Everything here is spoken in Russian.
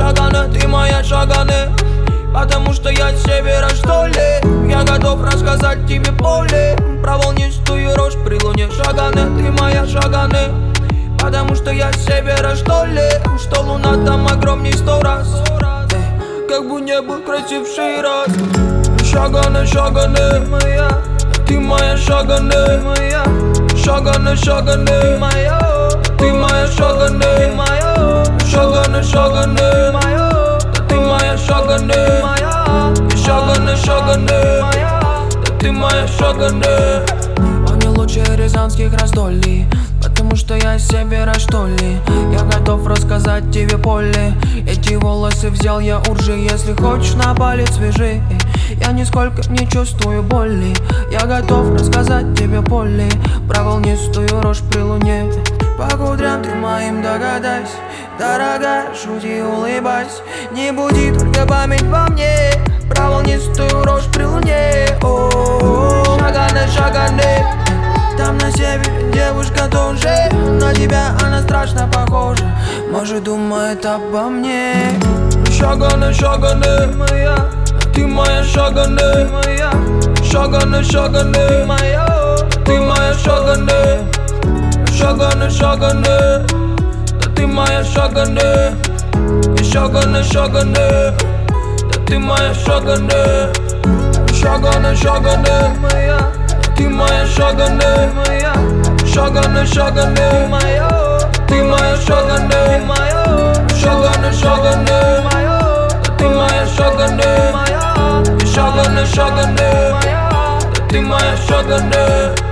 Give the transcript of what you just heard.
шаганы, ты моя шаганы. Потому что я с севера, что ли? Я готов рассказать тебе поле про волнистую рожь при луне. Шаганы, ты моя шаганы. Потому что я с севера, что ли? Что луна там огромней 100 раз. Как бы не был красивший раз. Шаганы, шаганы, моя, ты моя шаганы, моя. Шаганы, шаганы, моя, ты моя шаганы, моя. Шаганы, шаганы, моя, ты моя шаганы, моя. Шаганы, шаганы, моя, ты моя шаганы. Он не лучше рязанских раздолий, потому что я с севера, что ли? Я готов рассказать тебе поле. Эти волосы взял я у ржи. Если хочешь, на палец вяжи. Я нисколько не чувствую боли. Я готов рассказать тебе поле про волнистую рожь при луне. По кудрям ты моим догадайся, дорогая, шути, улыбайся. Не буди только память во мне про волнистую рожь при луне. О-о-о. Шаганы, шаганы, там на севере девушка тоже. На тебя она страшно похожа, может, думает обо мне. Шаганы, шаганы, моя, ты моя шаганы, моя. Шаганы, шаганы, моя, ты моя шаганы. Шаганы, шаганы, да ты моя шаганы. И шаганы, шаганы, да ты моя шаганы. Шаганы, шаганы, моя, ты моя шаганы, моя. Шаганы, шаганы, моя, ты моя шаганы, моя. Шаганы, шаганы, моя, да ты моя шаганы, моя. И шаганы, шаганы, моя, да ты моя шаганы.